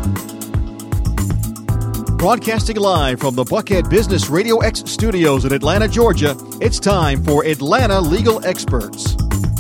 Broadcasting live from the Buckhead Business Radio X studios in Atlanta, Georgia, it's time for Atlanta Legal Experts.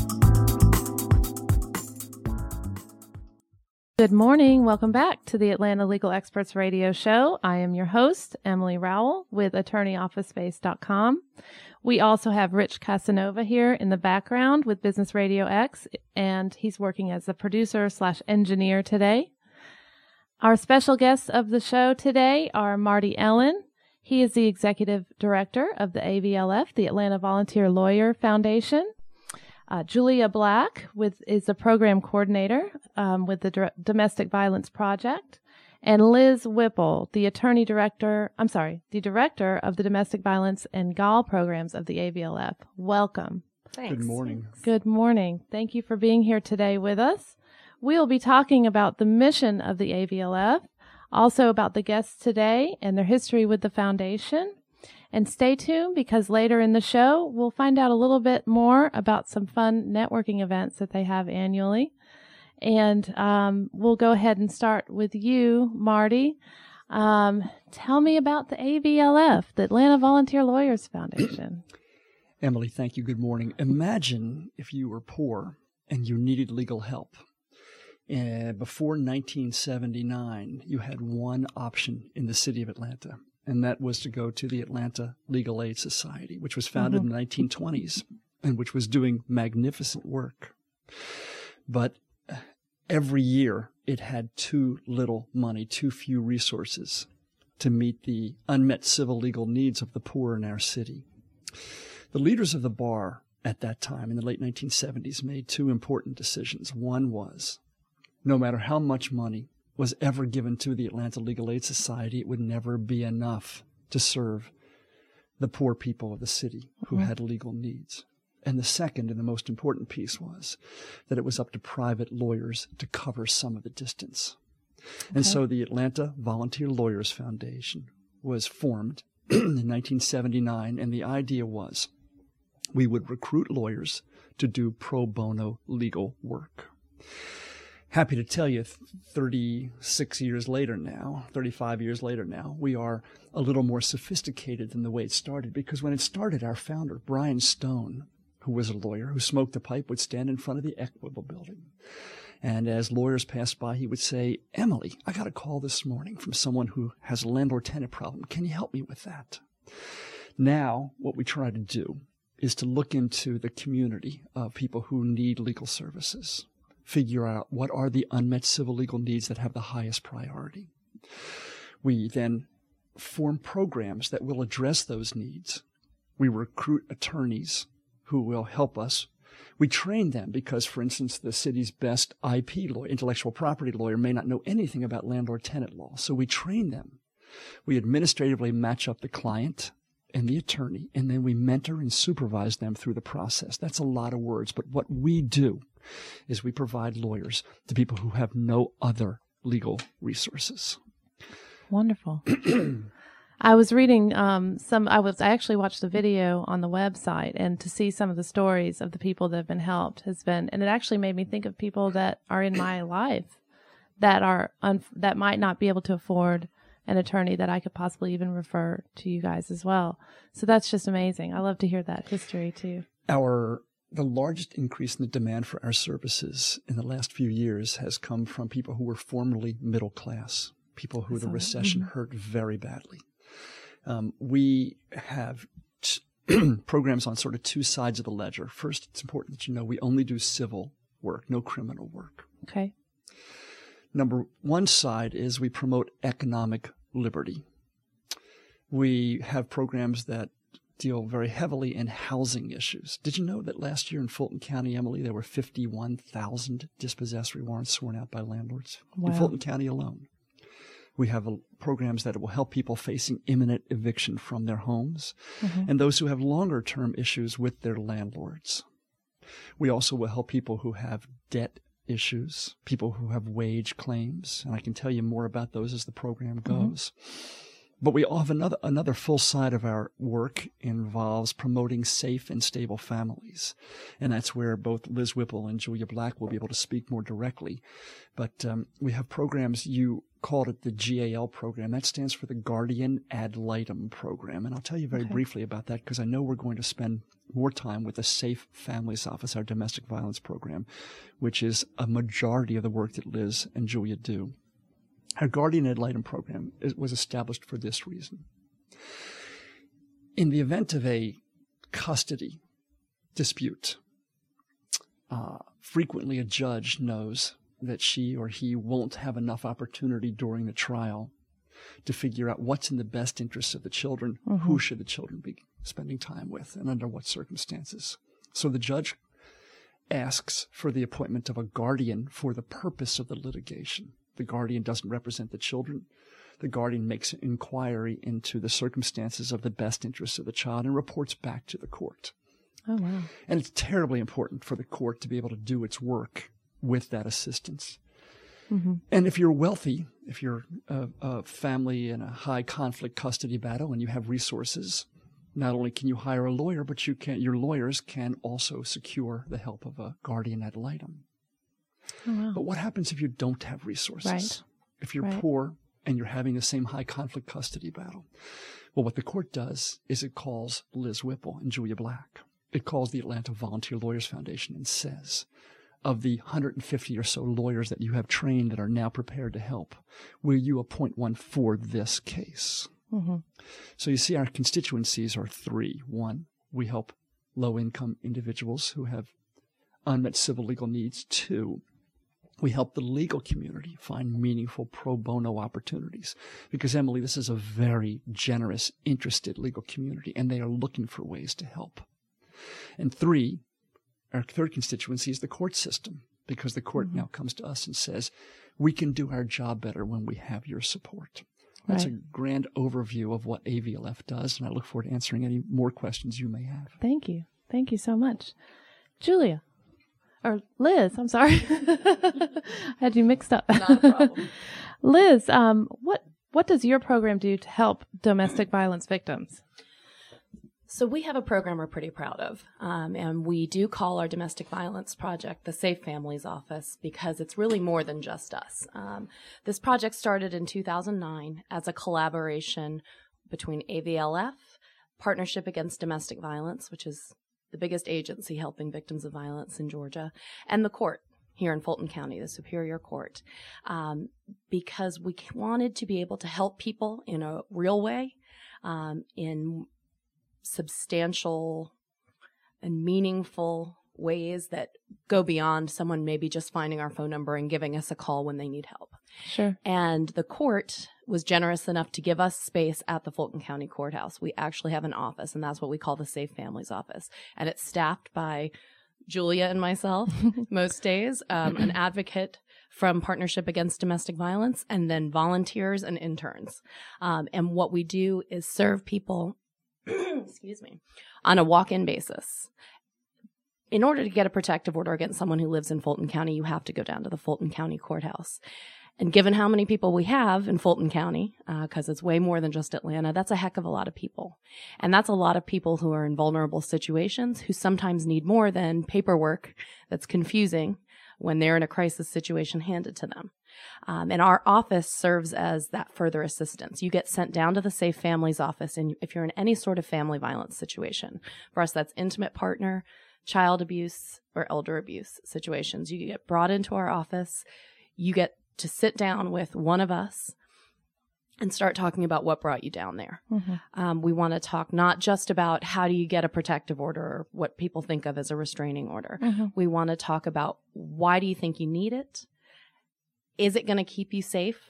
Good morning. Welcome back to the Atlanta Legal Experts radio show. I am your host, Emily Rowell with attorneyofficespace.com. We also have Rich Casanova here in the background with Business Radio X, and he's working as a producer/engineer today. Our special guests of the show today are Marty Ellen. He is the executive director of the AVLF, the Atlanta Volunteer Lawyer Foundation. Julia Black is the program coordinator with the Domestic Violence Project. And Liz Whipple, the director of the Domestic Violence and GAL programs of the AVLF. Welcome. Thanks. Good morning. Good morning. Thank you for being here today with us. We'll be talking about the mission of the AVLF, also about the guests today and their history with the foundation. And stay tuned because later in the show, we'll find out a little bit more about some fun networking events that they have annually. And we'll go ahead and start with you, Marty. Tell me about the AVLF, the Atlanta Volunteer Lawyers Foundation. Emily, thank you. Good morning. Imagine if you were poor and you needed legal help. Before 1979, you had one option in the city of Atlanta, and that was to go to the Atlanta Legal Aid Society, which was founded in the 1920s and which was doing magnificent work. But every year, it had too little money, too few resources to meet the unmet civil legal needs of the poor in our city. The leaders of the bar at that time, in the late 1970s, made two important decisions. One was, no matter how much money was ever given to the Atlanta Legal Aid Society, it would never be enough to serve the poor people of the city who had legal needs. And the second and the most important piece was that it was up to private lawyers to cover some of the distance. And so the Atlanta Volunteer Lawyers Foundation was formed in 1979, and the idea was we would recruit lawyers to do pro bono legal work. Happy to tell you, 35 years later now, we are a little more sophisticated than the way it started, because when it started, our founder, Brian Stone, who was a lawyer who smoked a pipe, would stand in front of the Equitable building. And as lawyers passed by, he would say, "Emily, I got a call this morning from someone who has a landlord-tenant problem. Can you help me with that?" Now, what we try to do is to look into the community of people who need legal services, figure out what are the unmet civil legal needs that have the highest priority. We then form programs that will address those needs. We recruit attorneys who will help us. We train them because, for instance, the city's best IP lawyer, intellectual property lawyer, may not know anything about landlord-tenant law. So we train them. We administratively match up the client and the attorney, and then we mentor and supervise them through the process. That's a lot of words, but what we do is we provide lawyers to people who have no other legal resources. Wonderful. I was reading I actually watched the video on the website, and to see some of the stories of the people that have been helped and it actually made me think of people that are in my life that that might not be able to afford an attorney that I could possibly even refer to you guys as well. So that's just amazing. I love to hear that history too. The largest increase in the demand for our services in the last few years has come from people who were formerly middle class, people who the recession hurt very badly. We have programs on sort of two sides of the ledger. First, it's important that you know we only do civil work, no criminal work. Okay. Number one side is we promote economic liberty. We have programs that deal very heavily in housing issues. Did you know that last year in Fulton County, Emily, there were 51,000 dispossessory warrants sworn out by landlords in Fulton County alone? We have programs that will help people facing imminent eviction from their homes and those who have longer-term issues with their landlords. We also will help people who have debt issues, people who have wage claims, and I can tell you more about those as the program goes. But we have another full side of our work involves promoting safe and stable families. And that's where both Liz Whipple and Julia Black will be able to speak more directly. But we have programs. You called it the GAL program. That stands for the Guardian Ad Litem program. And I'll tell you very briefly about that because I know we're going to spend more time with the Safe Families Office, our domestic violence program, which is a majority of the work that Liz and Julia do. Our Guardian Ad Litem program was established for this reason. In the event of a custody dispute, frequently a judge knows that she or he won't have enough opportunity during the trial to figure out what's in the best interest of the children, who should the children be spending time with, and under what circumstances. So the judge asks for the appointment of a guardian for the purpose of the litigation. The guardian doesn't represent the children. The guardian makes an inquiry into the circumstances of the best interests of the child and reports back to the court. Oh, wow. And it's terribly important for the court to be able to do its work with that assistance. And if you're wealthy, if you're a family in a high conflict custody battle and you have resources, not only can you hire a lawyer, but your lawyers can also secure the help of a guardian ad litem. Oh, wow. But what happens if you don't have resources? Right. If you're poor and you're having the same high conflict custody battle? Well, what the court does is it calls Liz Whipple and Julia Black. It calls the Atlanta Volunteer Lawyers Foundation and says, of the 150 or so lawyers that you have trained that are now prepared to help, will you appoint one for this case? So you see our constituencies are three. One, we help low-income individuals who have unmet civil legal needs. Two, we help the legal community find meaningful pro bono opportunities. Because, Emily, this is a very generous, interested legal community, and they are looking for ways to help. And three, our third constituency is the court system, because the court now comes to us and says, we can do our job better when we have your support. That's a grand overview of what AVLF does, and I look forward to answering any more questions you may have. Thank you. Thank you so much. Julia. Or Liz, I'm sorry. I had you mixed up. Not a problem. Liz, what does your program do to help domestic violence victims? So we have a program we're pretty proud of, and we do call our domestic violence project the Safe Families Office because it's really more than just us. This project started in 2009 as a collaboration between AVLF, Partnership Against Domestic Violence, which is the biggest agency helping victims of violence in Georgia, and the court here in Fulton County, the Superior Court, because we wanted to be able to help people in a real way, in substantial and meaningful ways that go beyond someone maybe just finding our phone number and giving us a call when they need help. Sure. And the court was generous enough to give us space at the Fulton County Courthouse. We actually have an office, and that's what we call the Safe Families Office. And it's staffed by Julia and myself most days, an advocate from Partnership Against Domestic Violence, and then volunteers and interns. And what we do is serve people excuse me, on a walk-in basis. In order to get a protective order against someone who lives in Fulton County, you have to go down to the Fulton County Courthouse. And given how many people we have in Fulton County, because it's way more than just Atlanta, that's a heck of a lot of people. And that's a lot of people who are in vulnerable situations who sometimes need more than paperwork that's confusing when they're in a crisis situation handed to them. And our office serves as that further assistance. You get sent down to the Safe Families Office, and if you're in any sort of family violence situation, for us that's intimate partner, child abuse, or elder abuse situations, you get brought into our office, you get to sit down with one of us and start talking about what brought you down there. We want to talk not just about how do you get a protective order or what people think of as a restraining order. We want to talk about why do you think you need it? Is it going to keep you safe?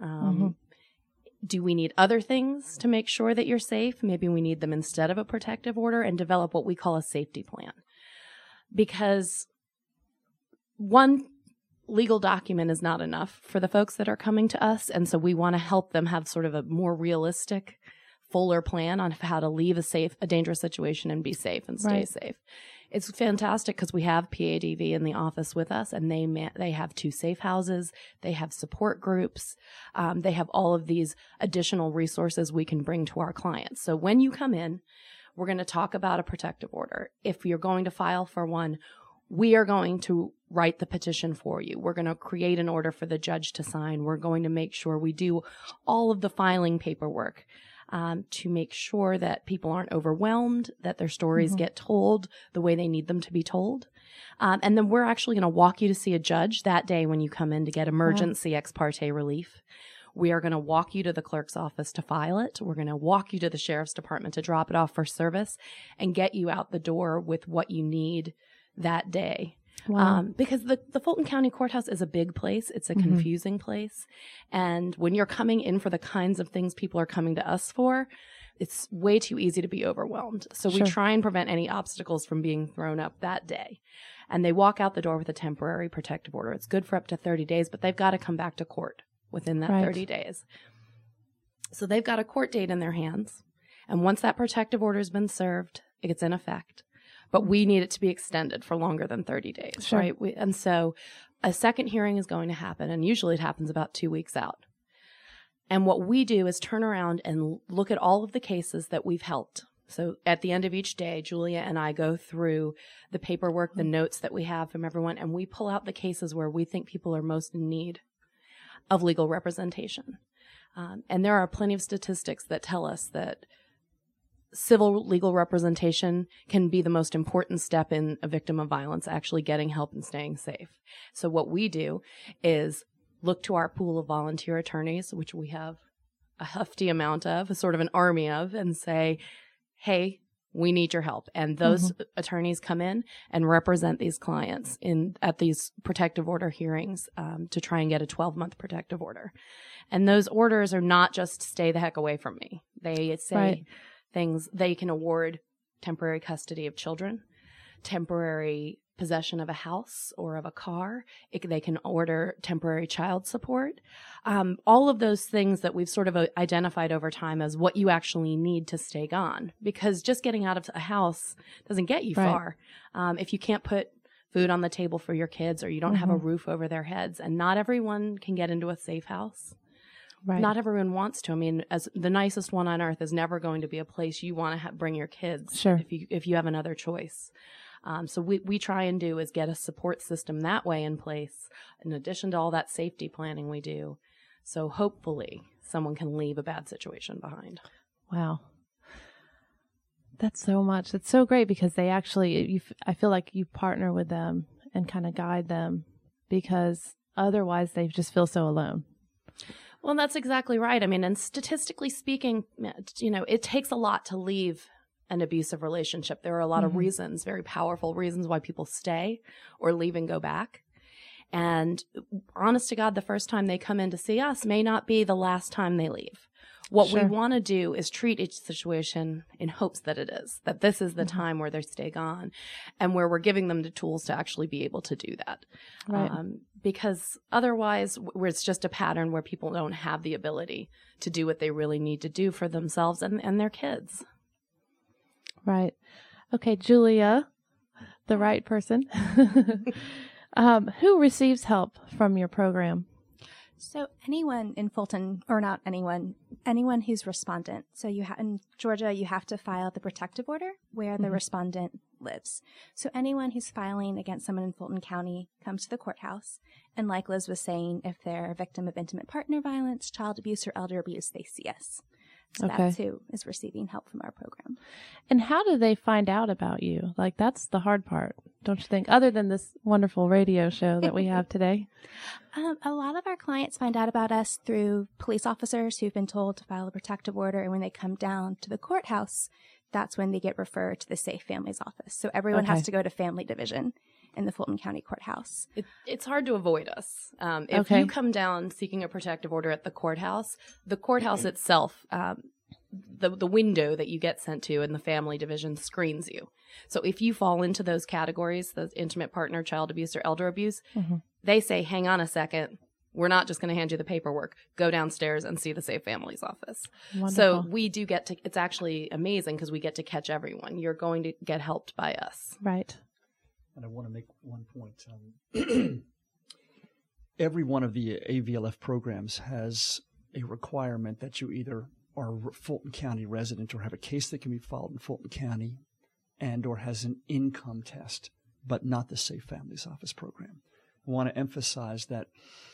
Do we need other things to make sure that you're safe? Maybe we need them instead of a protective order, and develop what we call a safety plan. Because one legal document is not enough for the folks that are coming to us, and so we want to help them have sort of a more realistic, fuller plan on how to leave a dangerous situation and be safe and stay safe. It's fantastic because we have PADV in the office with us, and they have 2 safe houses, they have support groups, they have all of these additional resources we can bring to our clients. So when you come in, we're going to talk about a protective order. If you're going to file for one, we are going to write the petition for you. We're going to create an order for the judge to sign. We're going to make sure we do all of the filing paperwork to make sure that people aren't overwhelmed, that their stories get told the way they need them to be told. And then we're actually going to walk you to see a judge that day when you come in to get emergency ex parte relief. We are going to walk you to the clerk's office to file it. We're going to walk you to the sheriff's department to drop it off for service and get you out the door with what you need that day. Wow. Because the Fulton County Courthouse is a big place. It's a confusing place. And when you're coming in for the kinds of things people are coming to us for, it's way too easy to be overwhelmed. So we try and prevent any obstacles from being thrown up that day. And they walk out the door with a temporary protective order. It's good for up to 30 days, but they've got to come back to court within that 30 days. So they've got a court date in their hands. And once that protective order has been served, it's in effect. But we need it to be extended for longer than 30 days, right? And so a second hearing is going to happen, and usually it happens about 2 weeks out. And what we do is turn around and look at all of the cases that we've helped. So at the end of each day, Julia and I go through the paperwork, the notes that we have from everyone, and we pull out the cases where we think people are most in need of legal representation. And there are plenty of statistics that tell us that civil legal representation can be the most important step in a victim of violence actually getting help and staying safe. So what we do is look to our pool of volunteer attorneys, which we have a hefty amount of, a sort of an army of, and say, hey, we need your help. And those attorneys come in and represent these clients at these protective order hearings to try and get a 12-month protective order. And those orders are not just stay the heck away from me. They say things, they can award temporary custody of children, temporary possession of a house or of a car. They can order temporary child support. All of those things that we've sort of identified over time as what you actually need to stay gone. Because just getting out of a house doesn't get you far. If you can't put food on the table for your kids or you don't have a roof over their heads, and not everyone can get into a safe house. Right. Not everyone wants to. I mean, as the nicest one on earth is never going to be a place you want to bring your kids if you have another choice. So we try and do is get a support system that way in place, in addition to all that safety planning we do. So hopefully someone can leave a bad situation behind. Wow. That's so much. It's so great because they actually, I feel like you partner with them and kind of guide them, because otherwise they just feel so alone. Well, that's exactly right. I mean, and statistically speaking, it takes a lot to leave an abusive relationship. There are a lot of reasons, very powerful reasons why people stay or leave and go back. And honest to God, the first time they come in to see us may not be the last time they leave. What we want to do is treat each situation in hopes that it is, that this is the time where they stay gone and where we're giving them the tools to actually be able to do that. Right. Because otherwise, it's just a pattern where people don't have the ability to do what they really need to do for themselves and their kids. Right. Okay, Julia, the right person. Who receives help from your program? So anyone in Fulton, or not anyone who's respondent. So in Georgia, you have to file the protective order where the respondent lives. So anyone who's filing against someone in Fulton County comes to the courthouse. And like Liz was saying, if they're a victim of intimate partner violence, child abuse, or elder abuse, they see us. So that's who is receiving help from our program. And how do they find out about you? Like, that's the hard part, don't you think? Other than this wonderful radio show that we have today. A lot of our clients find out about us through police officers who've been told to file a protective order. And when they come down to the courthouse, that's when they get referred to the Safe Families office. So everyone has to go to Family Division in the Fulton County Courthouse. It's hard to avoid us. If you come down seeking a protective order at the courthouse itself, the window that you get sent to in the Family Division screens you. So if you fall into those categories, the intimate partner, child abuse, or elder abuse, they say, hang on a second. We're not just going to hand you the paperwork. Go downstairs and see the Safe Families office. Wonderful. So we do get to, it's actually amazing because we get to catch everyone. You're going to get helped by us. Right. And I want to make one point. Every one of the AVLF programs has a requirement that you either are a Fulton County resident or have a case that can be filed in Fulton County and or has an income test but not the Safe Families Office program. I want to emphasize that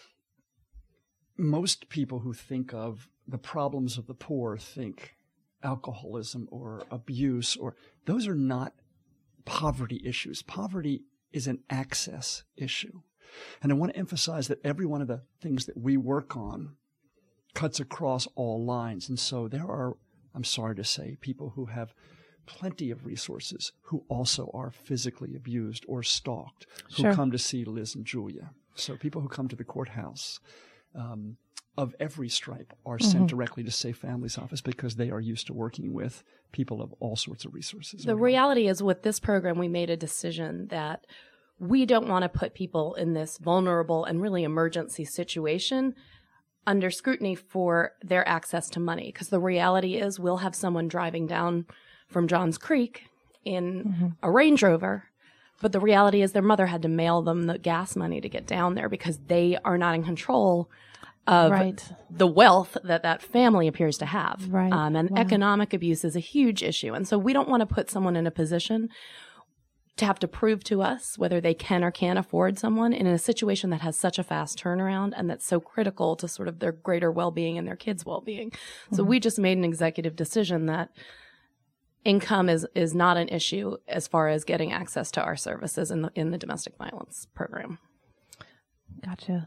most people who think of the problems of the poor think alcoholism or abuse, or those are not poverty issues. Poverty is an access issue. And I want to emphasize that every one of the things that we work on cuts across all lines. And so there are, I'm sorry to say, people who have plenty of resources who also are physically abused or stalked, who come to see Liz and Julia. So people who come to the courthouse of every stripe are sent directly to Safe Families Office because they are used to working with people of all sorts of resources. The reality is, with this program, we made a decision that we don't want to put people in this vulnerable and really emergency situation under scrutiny for their access to money. Because the reality is, we'll have someone driving down from Johns Creek in a Range Rover, but the reality is their mother had to mail them the gas money to get down there because they are not in control of the wealth that family appears to have. And economic abuse is a huge issue. And so we don't want to put someone in a position to have to prove to us whether they can or can't afford someone in a situation that has such a fast turnaround and that's so critical to sort of their greater well-being and their kids' well-being. So we just made an executive decision that income is not an issue as far as getting access to our services in the domestic violence program. Gotcha.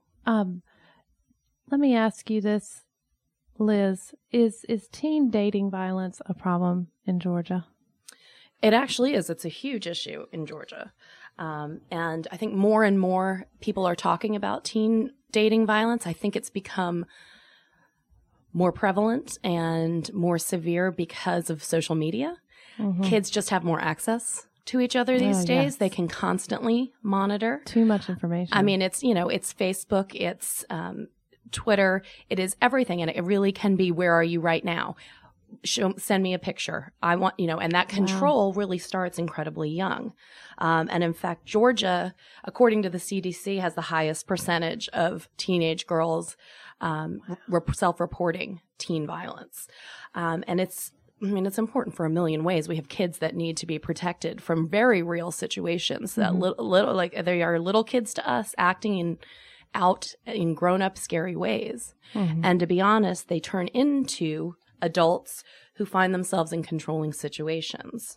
Let me ask you this, Liz. Is teen dating violence a problem in Georgia? It actually is. It's a huge issue in Georgia. And I think more and more people are talking about teen dating violence. I think it's become more prevalent and more severe because of social media. Kids just have more access to each other these days. They can constantly monitor. Too much information. I mean, it's Facebook, it's Twitter, it is everything. And it really can be, where are you right now? Send me a picture. I want, and that control really starts incredibly young. And in fact, Georgia, according to the CDC, has the highest percentage of teenage girls self-reporting teen violence. And it's important for a million ways. We have kids that need to be protected from very real situations that little, like they are little kids to us acting out in grown-up scary ways. And to be honest, they turn into adults who find themselves in controlling situations.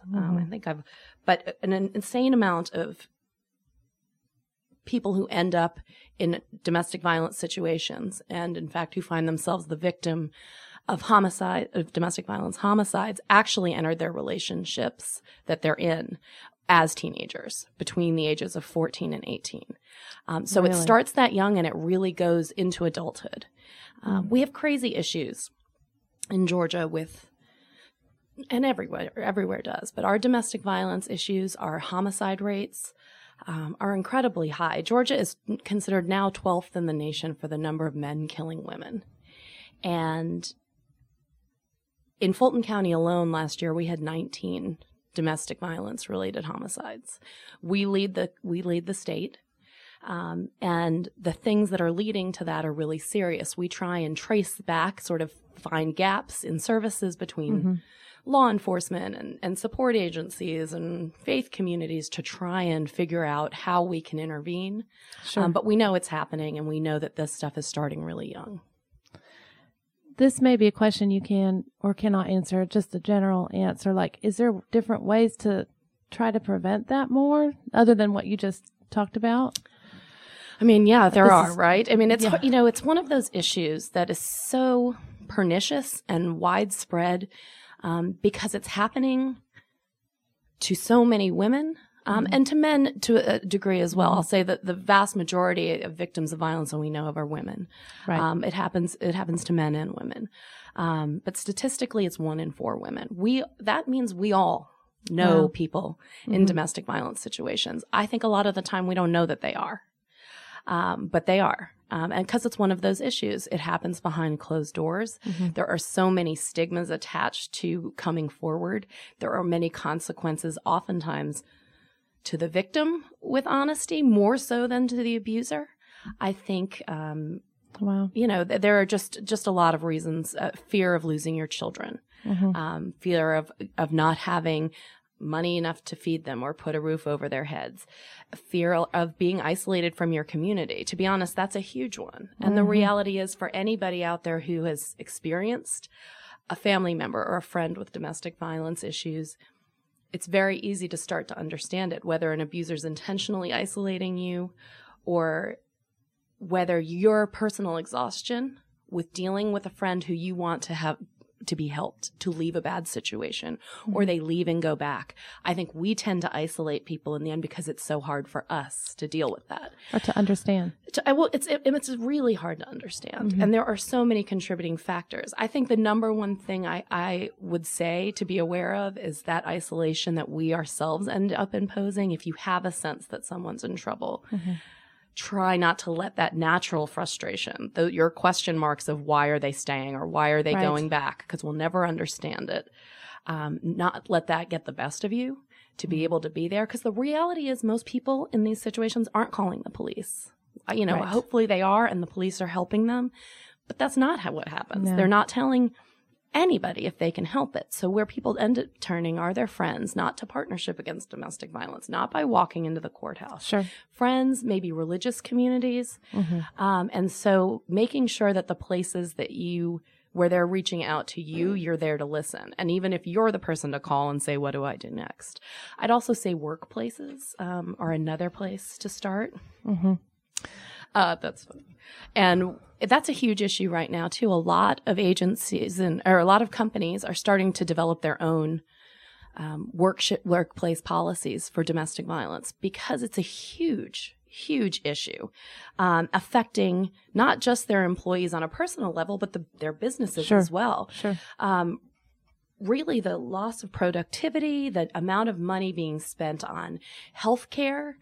But an insane amount of people who end up in domestic violence situations, and in fact who find themselves the victim of domestic violence homicides, actually entered their relationships that they're in as teenagers between the ages of 14 and 18. So really? It starts that young and it really goes into adulthood. We have crazy issues in Georgia and everywhere does, but our domestic violence issues, our homicide rates are incredibly high. Georgia is considered now 12th in the nation for the number of men killing women. And in Fulton County alone last year, we had 19 domestic violence related homicides. We lead the state. And the things that are leading to that are really serious. We try and trace back, sort of find gaps in services between law enforcement and support agencies and faith communities to try and figure out how we can intervene. But we know it's happening, and we know that this stuff is starting really young. This may be a question you can or cannot answer, just a general answer. Like, is there different ways to try to prevent that more other than what you just talked about? I mean, yeah, there are, right? I mean, it's, it's one of those issues that is so pernicious and widespread because it's happening to so many women and to men to a degree as well. I'll say that the vast majority of victims of violence that we know of are women. Right. It happens to men and women. But statistically, it's 1 in 4 women. That means we all know people in domestic violence situations. I think a lot of the time we don't know that they are. But they are. And because it's one of those issues, it happens behind closed doors. There are so many stigmas attached to coming forward. There are many consequences, oftentimes, to the victim with honesty, more so than to the abuser. I think, there are just a lot of reasons. Fear of losing your children, fear of not having money enough to feed them or put a roof over their heads, fear of being isolated from your community. To be honest, that's a huge one. And the reality is, for anybody out there who has experienced a family member or a friend with domestic violence issues, it's very easy to start to understand it, whether an abuser's intentionally isolating you or whether your personal exhaustion with dealing with a friend who you want to have to be helped to leave a bad situation, or they leave and go back. I think we tend to isolate people in the end because it's so hard for us to deal with that. Or to understand. It's really hard to understand. And there are so many contributing factors. I think the number one thing I would say to be aware of is that isolation that we ourselves end up imposing. If you have a sense that someone's in trouble, try not to let that natural frustration, your question marks of why are they staying or why are they going back, because we'll never understand it, not let that get the best of you to be able to be there. Because the reality is most people in these situations aren't calling the police. Hopefully they are and the police are helping them, but that's not what happens. No. They're not telling anybody if they can help it. So where people end up turning are their friends, not to Partnership Against Domestic Violence, not by walking into the courthouse. Sure. Friends, maybe religious communities. And so making sure that the places where they're reaching out to you, you're there to listen. And even if you're the person to call and say, what do I do next? I'd also say workplaces are another place to start. That's funny. And that's a huge issue right now, too. A lot of agencies or a lot of companies are starting to develop their own workplace policies for domestic violence because it's a huge issue affecting not just their employees on a personal level, but their businesses as well. Sure. Really, the loss of productivity, the amount of money being spent on healthcare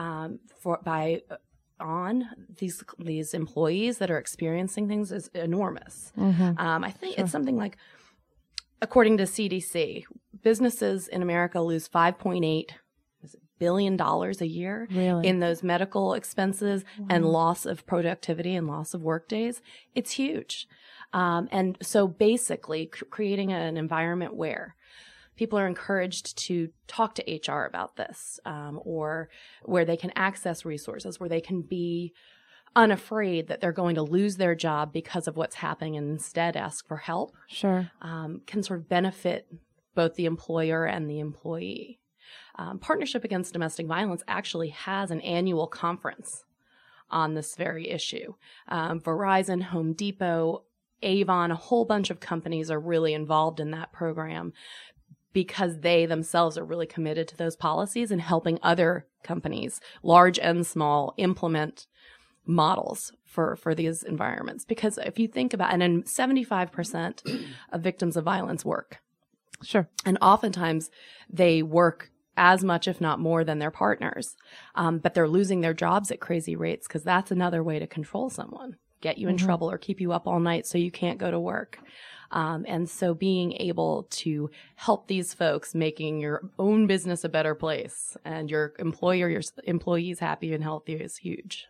on these employees that are experiencing things is enormous. I think it's something like, according to CDC, businesses in America lose $5.8 billion a year in those medical expenses and loss of productivity and loss of work days. It's huge. And so basically creating an environment where people are encouraged to talk to HR about this, or where they can access resources, where they can be unafraid that they're going to lose their job because of what's happening and instead ask for help. Sure. Can sort of benefit both the employer and the employee. Partnership Against Domestic Violence actually has an annual conference on this very issue. Verizon, Home Depot, Avon, a whole bunch of companies are really involved in that program because they themselves are really committed to those policies and helping other companies, large and small, implement models for these environments. Because if you think about, and then 75% of victims of violence work. Sure. And oftentimes they work as much, if not more, than their partners. But they're losing their jobs at crazy rates because that's another way to control someone, get you in trouble or keep you up all night so you can't go to work. And so being able to help these folks making your own business a better place and your employer, your employees happy and healthy is huge.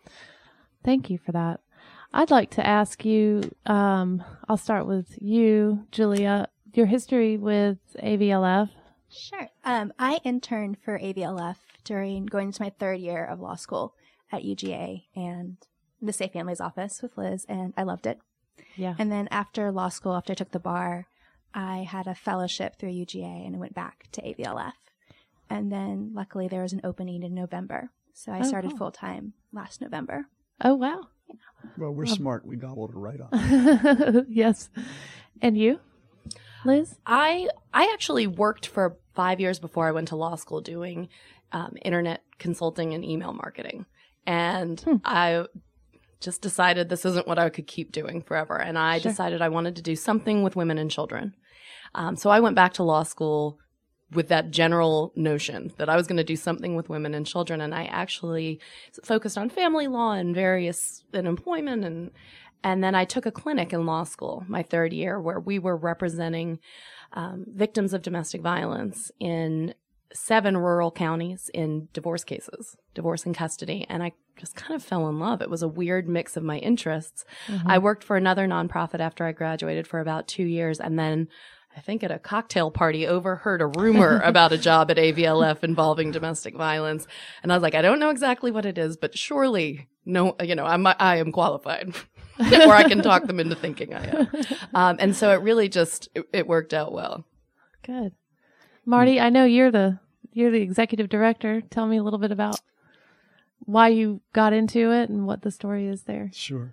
Thank you for that. I'd like to ask you, I'll start with you, Julia, your history with AVLF. Sure. I interned for AVLF during going into my third year of law school at UGA and the Safe Families office with Liz, and I loved it. Yeah. And then after law school, after I took the bar, I had a fellowship through UGA and I went back to AVLF. And then luckily there was an opening in November. So I started full-time last November. Oh, wow. Yeah. Well, we're smart. We gobbled it right up. Yes. And you, Liz? I actually worked for 5 years before I went to law school doing internet consulting and email marketing. And I just decided this isn't what I could keep doing forever. And I decided I wanted to do something with women and children. So I went back to law school with that general notion that I was going to do something with women and children. And I actually focused on family law and employment. And then I took a clinic in law school my third year where we were representing victims of domestic violence in 7 rural counties in divorce cases, divorce and custody. And I just kind of fell in love. It was a weird mix of my interests. I worked for another nonprofit after I graduated for about 2 years. And then I think at a cocktail party, overheard a rumor about a job at AVLF involving domestic violence. And I was like, I don't know exactly what it is, but surely, no, I am qualified. Or I can talk them into thinking I am. And so it really it worked out well. Good. Marty, I know you're the executive director. Tell me a little bit about why you got into it and what the story is there. Sure.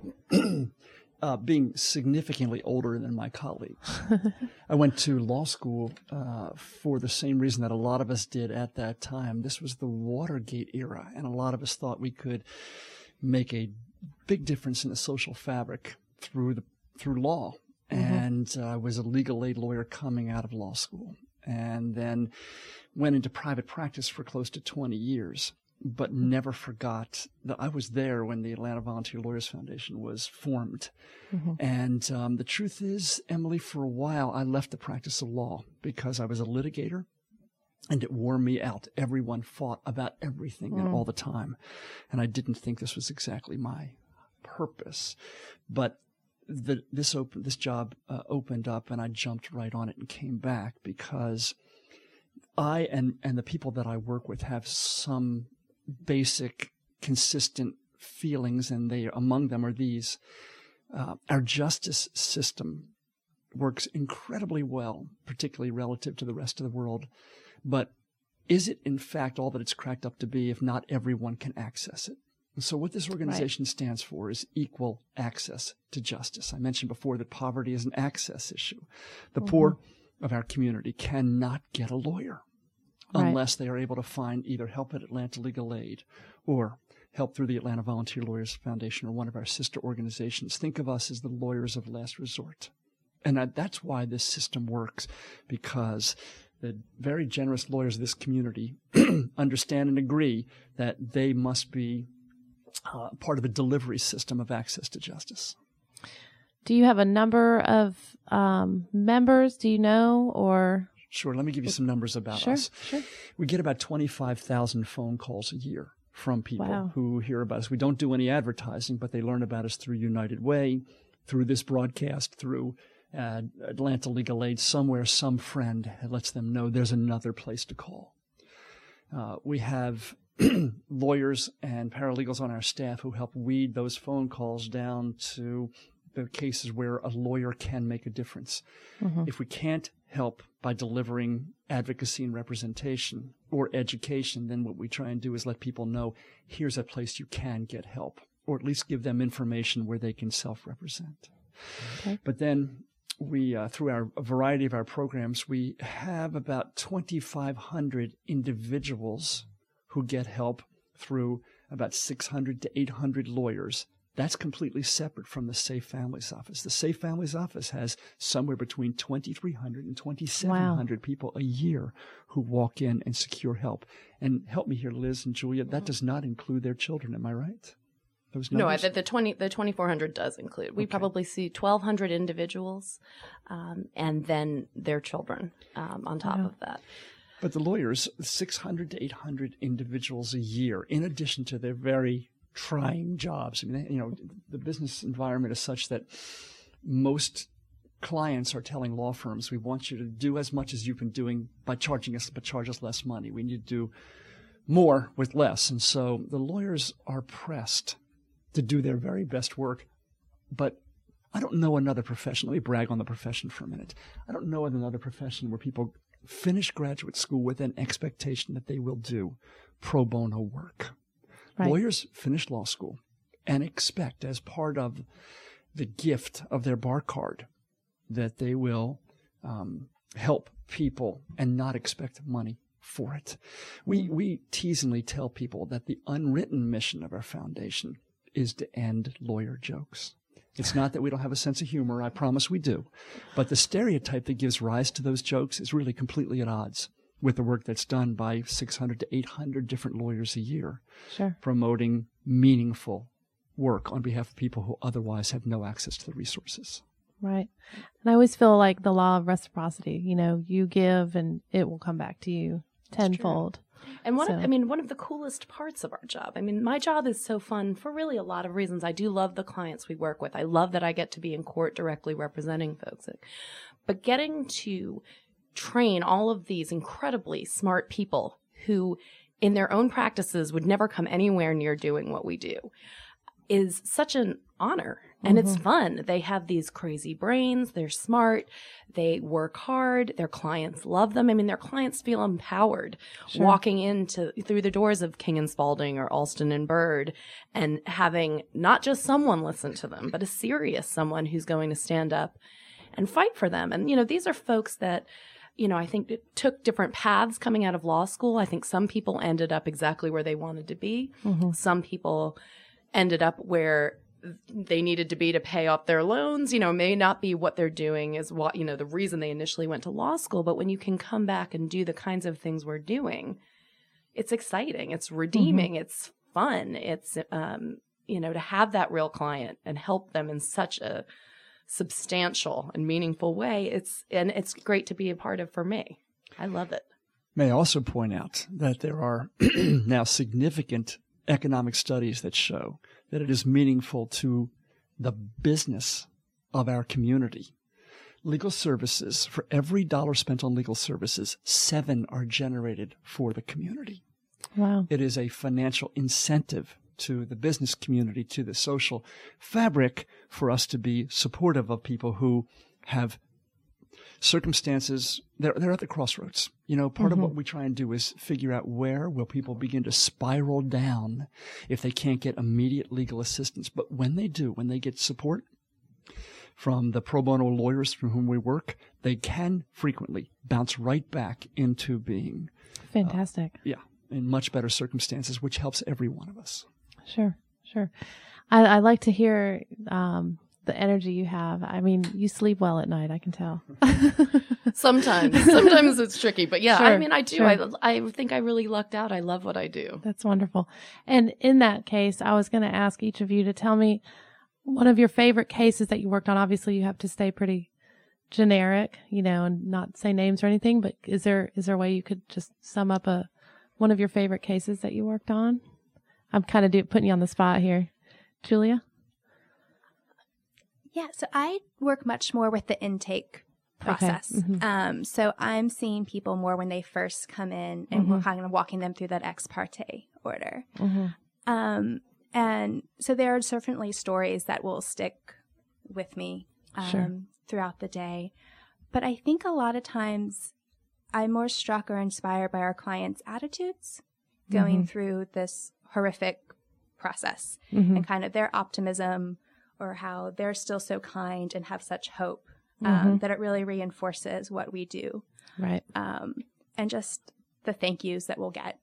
Being significantly older than my colleagues, I went to law school for the same reason that a lot of us did at that time. This was the Watergate era, and a lot of us thought we could make a big difference in the social fabric through law. Mm-hmm. And I was a legal aid lawyer coming out of law school, and then went into private practice for close to 20 years. But never forgot that I was there when the Atlanta Volunteer Lawyers Foundation was formed. Mm-hmm. And the truth is, Emily, for a while, I left the practice of law because I was a litigator, and it wore me out. Everyone fought about everything and all the time. And I didn't think this was exactly my purpose. But this job opened up, and I jumped right on it and came back because I and the people that I work with have some basic, consistent feelings, and among them are these. Our justice system works incredibly well, particularly relative to the rest of the world. But is it, in fact, all that it's cracked up to be if not everyone can access it? And so what this organization stands for is equal access to justice. I mentioned before that poverty is an access issue. The poor of our community cannot get a lawyer unless they are able to find either help at Atlanta Legal Aid or help through the Atlanta Volunteer Lawyers Foundation or one of our sister organizations. Think of us as the lawyers of last resort. And that's why this system works, because the very generous lawyers of this community understand and agree that they must be part of a delivery system of access to justice. Do you have a number of members, do you know, or... Sure. Let me give you some numbers about us. Sure. We get about 25,000 phone calls a year from people who hear about us. We don't do any advertising, but they learn about us through United Way, through this broadcast, through Atlanta Legal Aid. Somewhere, some friend lets them know there's another place to call. We have lawyers and paralegals on our staff who help weed those phone calls down to the cases where a lawyer can make a difference. Mm-hmm. If we can't help by delivering advocacy and representation or education, then what we try and do is let people know here's a place you can get help, or at least give them information where they can self-represent. Okay. But then we, through a variety of our programs, we have about 2,500 individuals who get help through about 600 to 800 lawyers. That's completely separate from the Safe Families Office. The Safe Families Office has somewhere between 2,300 and 2,700 people a year who walk in and secure help. And help me here, Liz and Julia, that does not include their children. Am I right? No, the 2,400 does include. We probably see 1,200 individuals and then their children on top of that. But the lawyers, 600 to 800 individuals a year, in addition to their very trying jobs. I mean, the business environment is such that most clients are telling law firms, we want you to do as much as you've been doing by charging us, but charge us less money. We need to do more with less. And so the lawyers are pressed to do their very best work. But I don't know another profession. Let me brag on the profession for a minute. I don't know another profession where people finish graduate school with an expectation that they will do pro bono work. Right. Lawyers finish law school and expect, as part of the gift of their bar card, that they will help people and not expect money for it. We teasingly tell people that the unwritten mission of our foundation is to end lawyer jokes. It's not that we don't have a sense of humor. I promise we do. But the stereotype that gives rise to those jokes is really completely at odds with the work that's done by 600 to 800 different lawyers a year, promoting meaningful work on behalf of people who otherwise have no access to the resources. Right. And I always feel like the law of reciprocity, you give and it will come back to you tenfold. And one of the coolest parts of our job, my job is so fun for really a lot of reasons. I do love the clients we work with. I love that I get to be in court directly representing folks. But getting to train all of these incredibly smart people who in their own practices would never come anywhere near doing what we do is such an honor. And it's fun. They have these crazy brains. They're smart. They work hard. Their clients love them. Their clients feel empowered walking through the doors of King and Spalding or Alston and Bird and having not just someone listen to them, but a serious someone who's going to stand up and fight for them. And, these are folks that, I think it took different paths coming out of law school. I think some people ended up exactly where they wanted to be. Some people ended up where they needed to be to pay off their loans, may not be what they're doing is what, the reason they initially went to law school. But when you can come back and do the kinds of things we're doing, it's exciting. It's redeeming. It's fun. It's, to have that real client and help them in such a substantial and meaningful way. It's great to be a part of for me. I love it. May I also point out that there are now significant economic studies that show that it is meaningful to the business of our community. Legal services, for every dollar spent on legal services, 7 are generated for the community. Wow. It is a financial incentive to the business community, to the social fabric, for us to be supportive of people who have circumstances, they're at the crossroads. Part of what we try and do is figure out where will people begin to spiral down if they can't get immediate legal assistance. But when they do, when they get support from the pro bono lawyers from whom we work, they can frequently bounce right back into being fantastic. In much better circumstances, which helps every one of us. Sure. I like to hear the energy you have. You sleep well at night, I can tell. Sometimes it's tricky, but yeah, Sure, I do. sure. I think I really lucked out. I love what I do. That's wonderful. And in that case, I was going to ask each of you to tell me one of your favorite cases that you worked on. Obviously, you have to stay pretty generic, and not say names or anything, but is there a way you could just sum up one of your favorite cases that you worked on? I'm kind of putting you on the spot here. Julia? Yeah, so I work much more with the intake process. Okay. So I'm seeing people more when they first come in and we're kind of walking them through that ex parte order. And so there are certainly stories that will stick with me throughout the day. But I think a lot of times I'm more struck or inspired by our clients' attitudes going through this horrific process and kind of their optimism, or how they're still so kind and have such hope that it really reinforces what we do. Right. And just the thank yous that we'll get.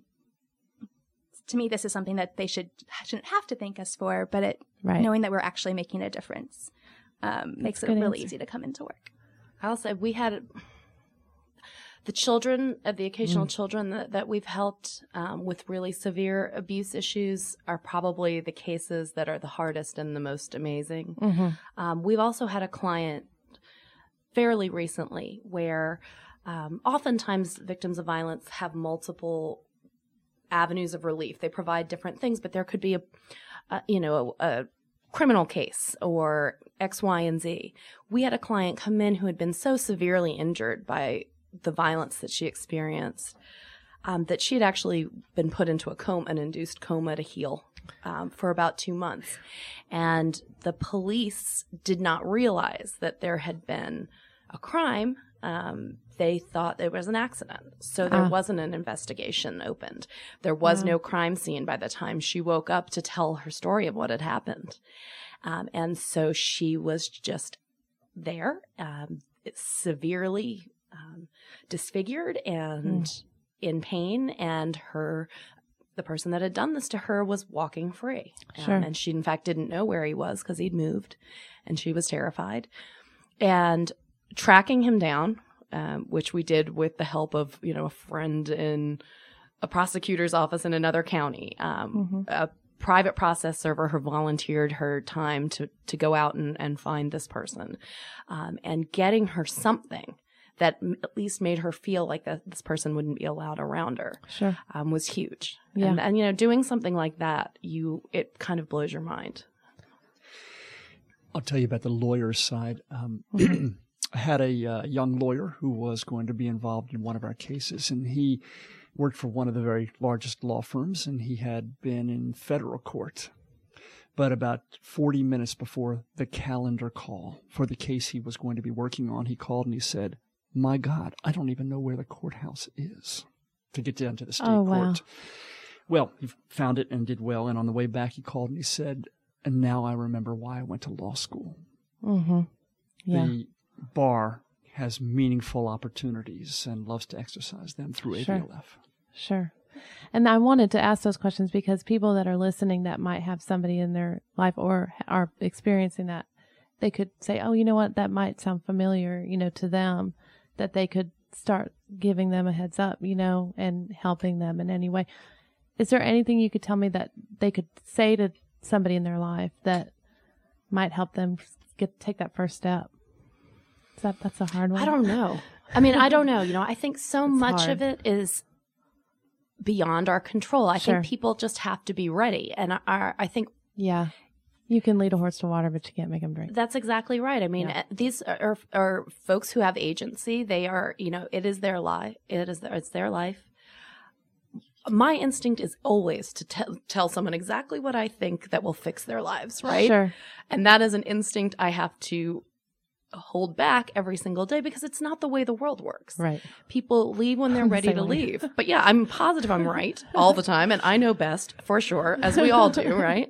To me, this is something that they shouldn't have to thank us for, but knowing that we're actually making a difference makes it really easy to come into work. I'll say we had the children, the occasional children that we've helped with really severe abuse issues are probably the cases that are the hardest and the most amazing. We've also had a client fairly recently where oftentimes victims of violence have multiple avenues of relief. They provide different things, but there could be a criminal case or X, Y, and Z. We had a client come in who had been so severely injured by the violence that she experienced that she had actually been put into an induced coma to heal for about 2 months. And the police did not realize that there had been a crime. They thought it was an accident. So there wasn't an investigation opened. There was no crime scene by the time she woke up to tell her story of what had happened. And so she was just there, severely disfigured and in pain, and the person that had done this to her was walking free. And she in fact didn't know where he was because he'd moved, and she was terrified. And tracking him down, which we did with the help of a friend in a prosecutor's office in another county, a private process server who volunteered her time to go out and find this person, and getting her something that at least made her feel like that this person wouldn't be allowed around her. Sure. Was huge. Yeah. And, you know, doing something like that, it kind of blows your mind. I'll tell you about the lawyer's side. I had a young lawyer who was going to be involved in one of our cases, and he worked for one of the very largest law firms, and he had been in federal court. But about 40 minutes before the calendar call for the case he was going to be working on, he called and he said, "My God, I don't even know where the courthouse is to get down to the state court." Wow. Well, he found it and did well, and on the way back he called and he said, "And now I remember why I went to law school." Mm-hmm. Yeah. The bar has meaningful opportunities and loves to exercise them through Sure. ABLF. Sure. And I wanted to ask those questions because people that are listening that might have somebody in their life or are experiencing that, they could say, oh, you know what, that might sound familiar, you know, to them, that they could start giving them a heads up, you know, and helping them in any way. Is there anything you could tell me that they could say to somebody in their life that might help them take that first step? That's a hard one. I don't know. I mean, I don't know. You know, I think so much hard. of it is beyond our control. I Sure. think people just have to be ready. And I think Yeah. You can lead a horse to water, but you can't make him drink. that's exactly right. I mean, Yeah. these are folks who have agency. They are, you know, it is their life. It's their life. My instinct is always to tell someone exactly what I think that will fix their lives, right? Sure. And that is an instinct I have to hold back every single day because it's not the way the world works. Right. People leave when they're ready to Same way. leave. But yeah, I'm positive I'm right all the time, and I know best for sure, as we all do, right?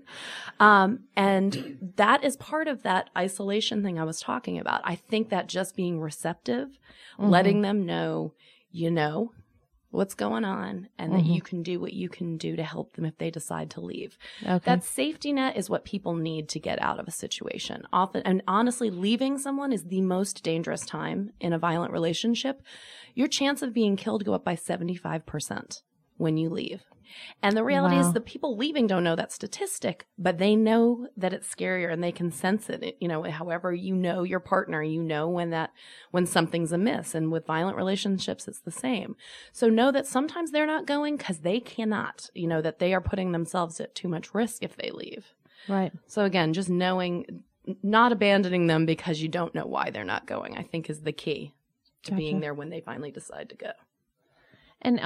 And that is part of that isolation thing I was talking about. I think that just being receptive, letting them know, you know, what's going on, and that you can do what you can do to help them if they decide to leave. Okay. That safety net is what people need to get out of a situation. Often, and honestly, leaving someone is the most dangerous time in a violent relationship. Your chance of being killed go up by 75% when you leave. And the reality Wow. is the people leaving don't know that statistic, but they know that it's scarier and they can sense it. You know, however, you know your partner, you know when something's amiss. And with violent relationships, it's the same. So know that sometimes they're not going because they cannot, you know, that they are putting themselves at too much risk if they leave. Right. So again, just knowing, not abandoning them because you don't know why they're not going, I think is the key to Gotcha. being there when they finally decide to go. And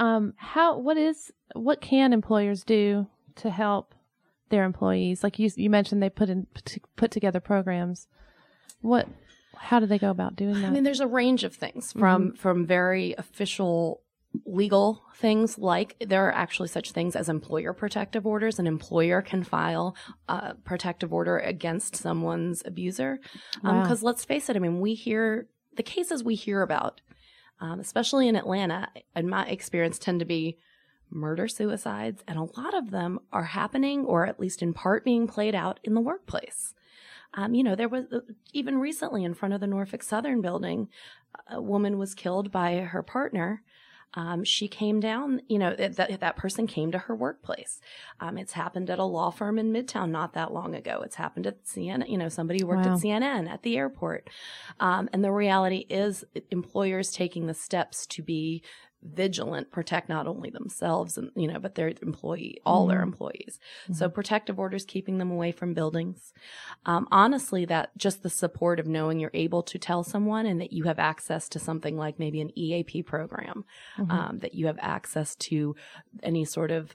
what can employers do to help their employees? Like you mentioned, they put together programs. How do they go about doing that? I mean, there's a range of things from very official legal things, like there are actually such things as employer protective orders. An employer can file a protective order against someone's abuser. Wow. Because let's face it, I mean, the cases we hear about, especially in Atlanta, in my experience, tend to be murder-suicides, and a lot of them are happening, or at least in part being played out, in the workplace. You know, there was even recently in front of the Norfolk Southern building, a woman was killed by her partner. She came down, you know, that person came to her workplace. It's happened at a law firm in Midtown not that long ago. It's happened at CNN, you know, somebody who worked Wow. at CNN at the airport. And the reality is employers taking the steps to be vigilant, protect not only themselves and, you know, but their all their employees. So protective orders, keeping them away from buildings. Honestly, that just the support of knowing you're able to tell someone and that you have access to something like maybe an EAP program, that you have access to any sort of,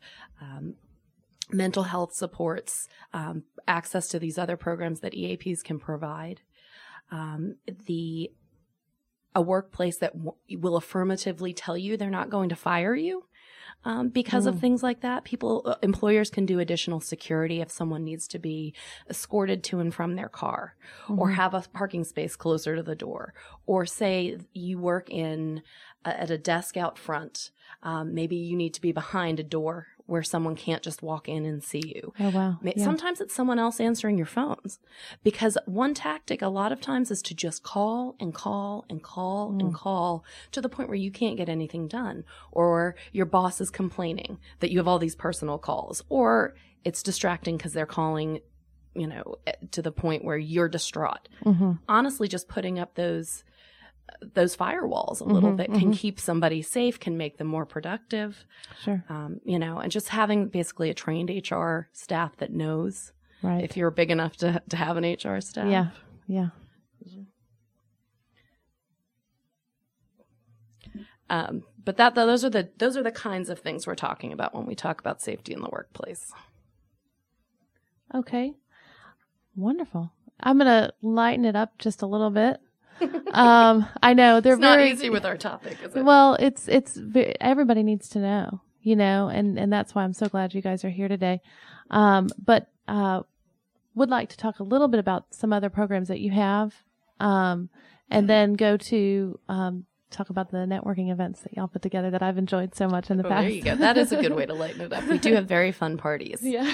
mental health supports, access to these other programs that EAPs can provide. A workplace that will affirmatively tell you they're not going to fire you because of things like that. Employers can do additional security if someone needs to be escorted to and from their car, or have a parking space closer to the door, or say you work at a desk out front. Maybe you need to be behind a door where someone can't just walk in and see you. Oh, wow. Yeah. Sometimes it's someone else answering your phones, because one tactic a lot of times is to just call and call and call and call to the point where you can't get anything done, or your boss is complaining that you have all these personal calls, or it's distracting because they're calling, you know, to the point where you're distraught. Honestly, just putting up those those firewalls a little bit can keep somebody safe, can make them more productive. Sure. And just having basically a trained HR staff that knows if you're big enough to have an HR staff. Yeah. Yeah. But those are the kinds of things we're talking about when we talk about safety in the workplace. Okay. Wonderful. I'm going to lighten it up just a little bit. I know they're it's not very easy with our topic, is it? Well, everybody needs to know, and that's why I'm so glad you guys are here today. But would like to talk a little bit about some other programs that you have, and then go to talk about the networking events that y'all put together that I've enjoyed so much in the past. There you go. That is a good way to lighten it up. We do have very fun parties. Yeah.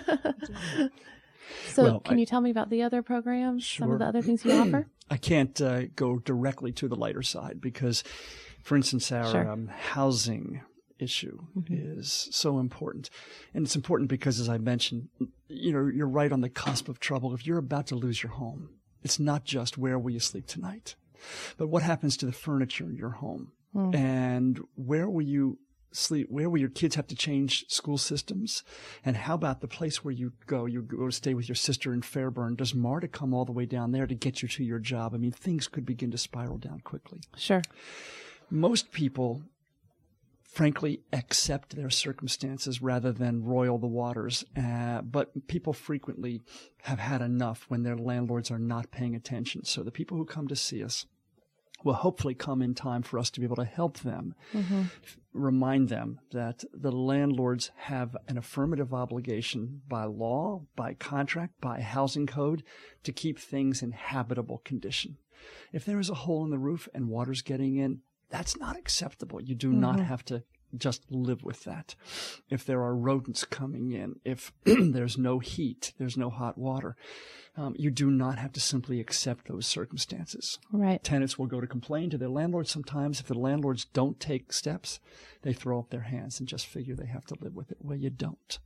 So can you tell me about the other programs, some of the other things you offer? I can't go directly to the lighter side because, for instance, our housing issue is so important. And it's important because, as I mentioned, you're right on the cusp of trouble. If you're about to lose your home, it's not just where will you sleep tonight, but what happens to the furniture in your home and where will you sleep, where will your kids have to change school systems, and how about the place where you go to stay with your sister in Fairburn? Does MARTA come all the way down there to get you to your job? I mean, things could begin to spiral down quickly. Sure. Most people, frankly, accept their circumstances rather than roil the waters, but people frequently have had enough when their landlords are not paying attention. So the people who come to see us will hopefully come in time for us to be able to help them, remind them that the landlords have an affirmative obligation by law, by contract, by housing code to keep things in habitable condition. If there is a hole in the roof and water's getting in, that's not acceptable. You do not have to just live with that. If there are rodents coming in, if there's no heat, there's no hot water, you do not have to simply accept those circumstances. Right. Tenants will go to complain to their landlords sometimes. If the landlords don't take steps, they throw up their hands and just figure they have to live with it. Well, you don't.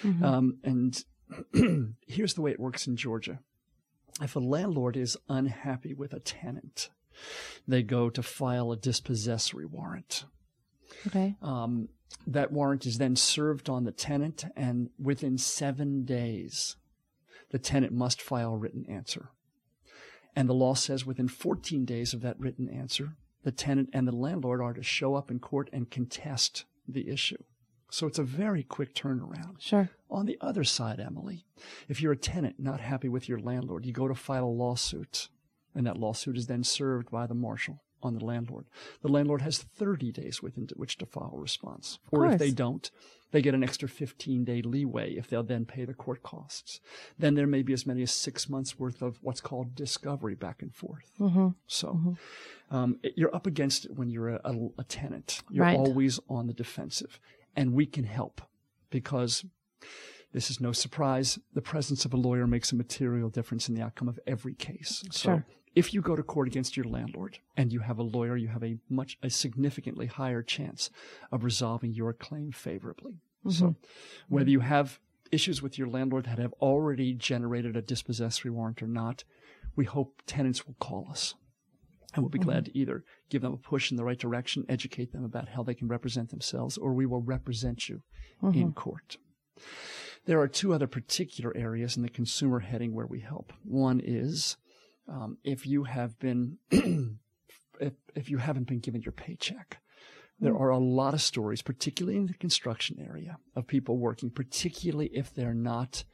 And here's the way it works in Georgia. If a landlord is unhappy with a tenant, they go to file a dispossessory warrant. Okay. That warrant is then served on the tenant, and within 7 days, the tenant must file a written answer. And the law says within 14 days of that written answer, the tenant and the landlord are to show up in court and contest the issue. So it's a very quick turnaround. Sure. On the other side, Emily, if you're a tenant not happy with your landlord, you go to file a lawsuit, and that lawsuit is then served by the marshal on the landlord. The landlord has 30 days within which to file a response. Or if they don't, they get an extra 15-day leeway if they'll then pay the court costs. Then there may be as many as 6 months worth of what's called discovery back and forth. So you're up against it when you're a tenant. You're always on the defensive. And we can help because this is no surprise. The presence of a lawyer makes a material difference in the outcome of every case. So if you go to court against your landlord and you have a lawyer, you have a significantly higher chance of resolving your claim favorably. So whether you have issues with your landlord that have already generated a dispossessory warrant or not, we hope tenants will call us. And we'll be glad to either give them a push in the right direction, educate them about how they can represent themselves, or we will represent you in court. There are two other particular areas in the consumer heading where we help. One is if you have been, if you haven't been given your paycheck. There are a lot of stories, particularly in the construction area, of people working, particularly if they're not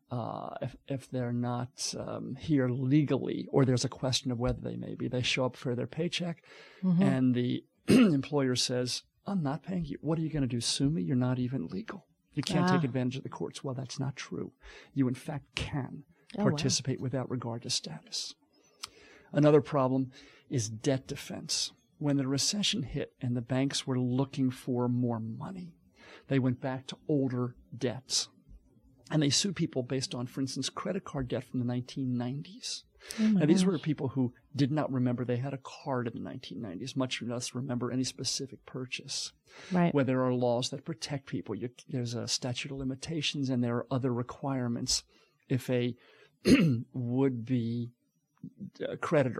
here legally, or there's a question of whether they may be. They show up for their paycheck, and the employer says, "I'm not paying you. What are you going to do? Sue me? You're not even legal. You can't take advantage of the courts." Well, that's not true. You, in fact, can participate without regard to status. Another problem is debt defense. When the recession hit and the banks were looking for more money, they went back to older debts. And they sued people based on, for instance, credit card debt from the 1990s. Now, these were people who did not remember they had a card in the 1990s, much less remember any specific purchase. Right. Where there are laws that protect people. There's a statute of limitations, and there are other requirements if a would-be creditor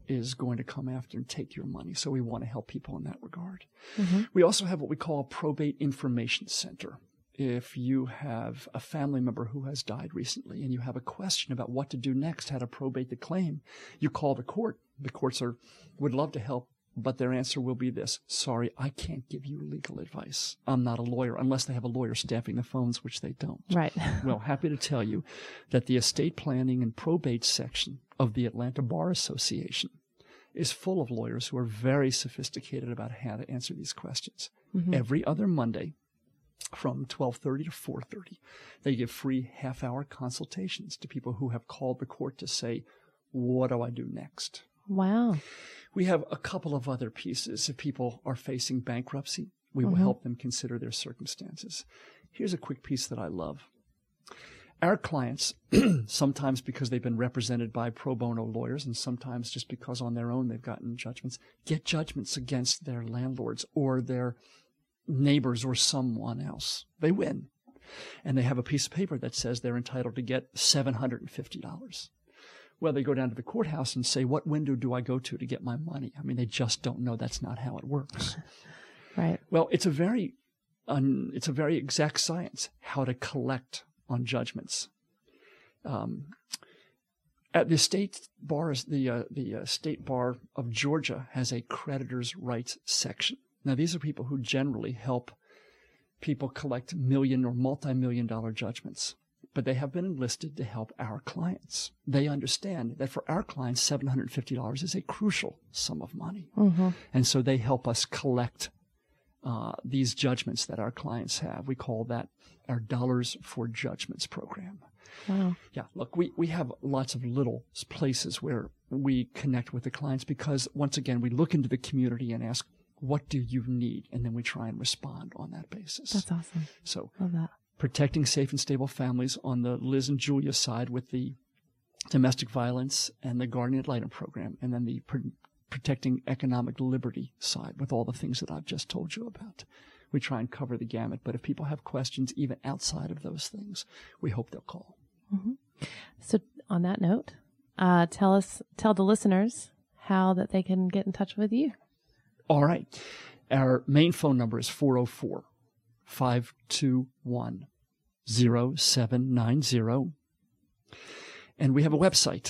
is going to come after and take your money. So we want to help people in that regard. Mm-hmm. We also have what we call a probate information center. If you have a family member who has died recently and you have a question about what to do next, how to probate the claim, you call the court. The courts would love to help, but their answer will be this: sorry, I can't give you legal advice. I'm not a lawyer, unless they have a lawyer stamping the phones, which they don't. Right. Well, happy to tell you that the estate planning and probate section of the Atlanta Bar Association is full of lawyers who are very sophisticated about how to answer these questions. Mm-hmm. Every other Monday from 12:30 to 4:30, they give free half-hour consultations to people who have called the court to say, what do I do next? Wow. We have a couple of other pieces. If people are facing bankruptcy, we will help them consider their circumstances. Here's a quick piece that I love. Our clients, sometimes because they've been represented by pro bono lawyers and sometimes just because on their own they've gotten judgments, get judgments against their landlords or their neighbors or someone else. They win. And they have a piece of paper that says they're entitled to get $750. Well, they go down to the courthouse and say, what window do I go to get my money? I mean, they just don't know. That's not how it works. Right. Well, it's a very exact science how to collect on judgments. At the state bar, the State Bar of Georgia has a creditors' rights section. Now, these are people who generally help people collect million or multi-million-dollar judgments. But they have been enlisted to help our clients. They understand that for our clients, $750 is a crucial sum of money. Mm-hmm. And so they help us collect these judgments that our clients have. We call that our Dollars for Judgments program. Wow. Yeah, look, we have lots of little places where we connect with the clients because, once again, we look into the community and ask, what do you need? And then we try and respond on that basis. That's awesome. So Love that. protecting safe and stable families on the Liz and Julia side with the domestic violence and the guardian ad litem program, and then the protecting economic liberty side with all the things that I've just told you about. We try and cover the gamut, but if people have questions even outside of those things, we hope they'll call. Mm-hmm. So on that note, tell the listeners how that they can get in touch with you. All right. Our main phone number is 404-521-0790. And we have a website,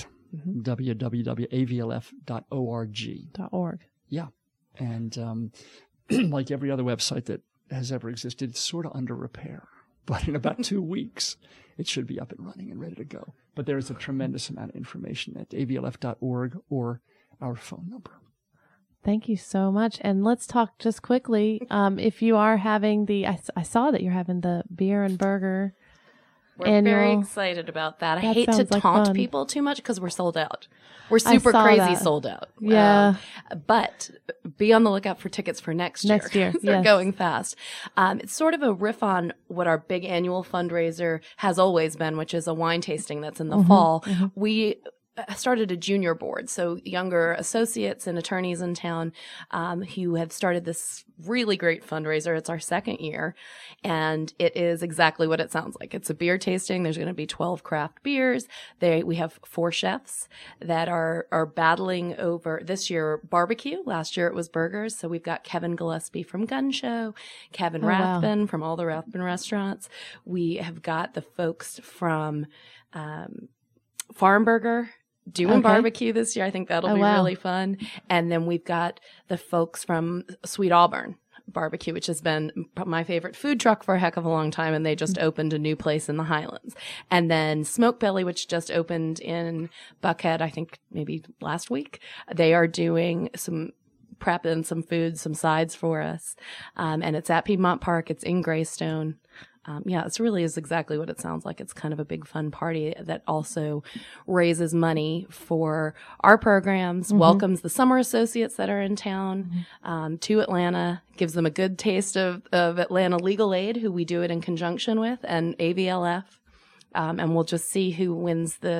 www.avlf.org. .org. And like every other website that has ever existed, it's sort of under repair. But in about 2 weeks, it should be up and running and ready to go. But there is a tremendous amount of information at avlf.org or our phone number. Thank you so much. And let's talk just quickly. If you are having I saw that you're having the beer and burger. We're very excited about that. I hate to taunt people too much because we're sold out. We're super crazy sold out. Yeah. But be on the lookout for tickets for next year. Next year. They're going fast. It's sort of a riff on what our big annual fundraiser has always been, which is a wine tasting that's in the fall. Mm-hmm. We started a junior board, so younger associates and attorneys in town who have started this really great fundraiser. It's our second year, and it is exactly what it sounds like. It's a beer tasting. There's going to be 12 craft beers. We have 4 chefs that are battling over this year barbecue. Last year it was burgers. So we've got Kevin Gillespie from Gun Show, Kevin Rathbun from all the Rathbun restaurants. We have got the folks from Farm Burger doing barbecue this year. I think that'll be really fun. And then we've got the folks from Sweet Auburn Barbecue, which has been my favorite food truck for a heck of a long time. And they just opened a new place in the Highlands. And then Smoke Belly, which just opened in Buckhead, I think maybe last week. They are doing some prep and some food, some sides for us. And it's at Piedmont Park. It's in Greystone. It really is exactly what it sounds like. It's kind of a big fun party that also raises money for our programs, welcomes the summer associates that are in town to Atlanta, gives them a good taste of Atlanta Legal Aid, who we do it in conjunction with, and AVLF. And we'll just see who wins the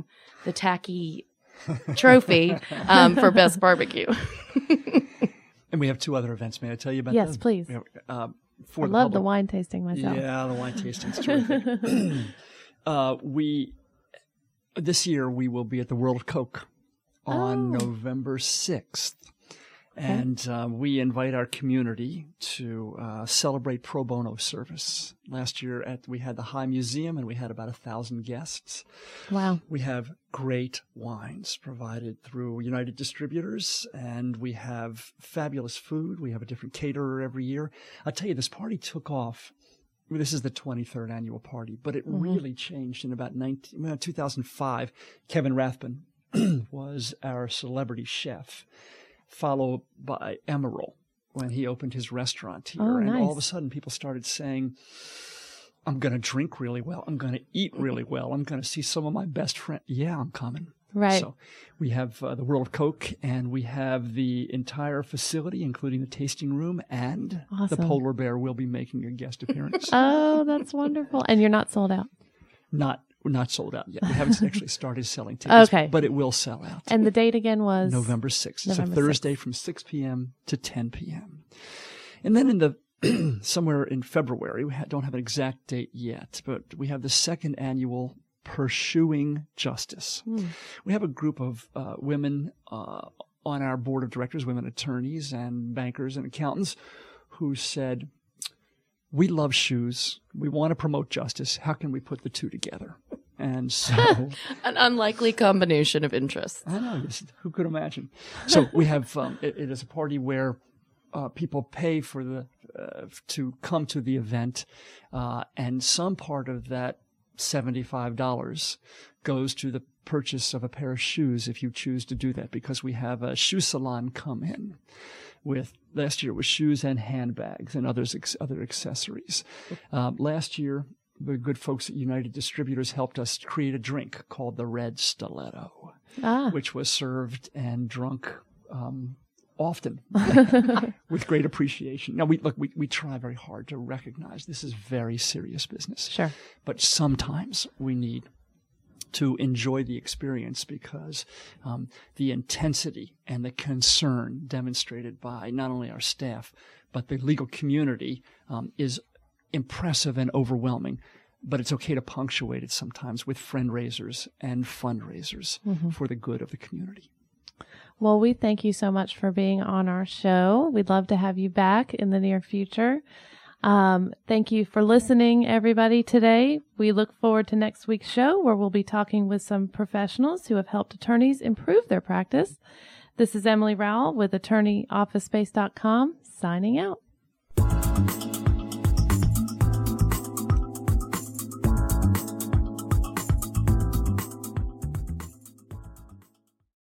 tacky trophy for best barbecue. And we have 2 other events. May I tell you about Yes, please. I love the wine tasting myself. Yeah, the wine tasting's terrific. This year we will be at the World of Coke on November 6th. And we invite our community to celebrate pro bono service. Last year we had the High Museum, and we had about 1,000 guests. Wow. We have great wines provided through United Distributors, and we have fabulous food. We have a different caterer every year. I'll tell you, this party took off. This is the 23rd annual party, but it really changed in about 2005. Kevin Rathbun was our celebrity chef, followed by Emeril when he opened his restaurant here. And all of a sudden people started saying, I'm going to drink really well. I'm going to eat really well. I'm going to see some of my best friends. Yeah, I'm coming. Right. So we have the World of Coke, and we have the entire facility, including the tasting room, and the Polar Bear will be making a guest appearance. Oh, that's wonderful. And you're not sold out? We're not sold out yet. We haven't actually started selling tickets, but it will sell out. And the date again was? November 6th. It's a Thursday from 6 p.m. to 10 p.m. And then in the somewhere in February, we don't have an exact date yet, but we have the second annual Pursuing Justice. We have a group of women on our board of directors, women attorneys and bankers and accountants, who said, we love shoes. We want to promote justice. How can we put the two together? And so an unlikely combination of interests. I know. Who could imagine? So we have it is a party where people pay for to come to the event, and some part of that $75 goes to the purchase of a pair of shoes if you choose to do that, because we have a shoe salon come in with, last year was shoes and handbags and other accessories. Last year, the good folks at United Distributors helped us create a drink called the Red Stiletto, which was served and drunk often with great appreciation. Now, we try very hard to recognize this is very serious business. Sure. But sometimes we need to enjoy the experience, because the intensity and the concern demonstrated by not only our staff, but the legal community is impressive and overwhelming. But it's okay to punctuate it sometimes with friend-raisers and fundraisers for the good of the community. Well, we thank you so much for being on our show. We'd love to have you back in the near future. Thank you for listening, everybody, today. We look forward to next week's show, where we'll be talking with some professionals who have helped attorneys improve their practice. This is Emily Rowell with AttorneyOfficeSpace.com, signing out.